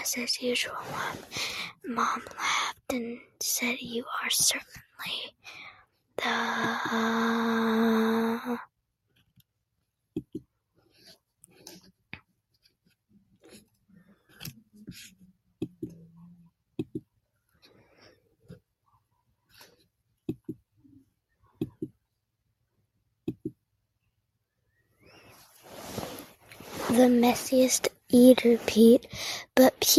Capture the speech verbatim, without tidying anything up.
business as usual, Mom. Mom laughed and said, "You are certainly the..." the messiest eater, Pete, but Pete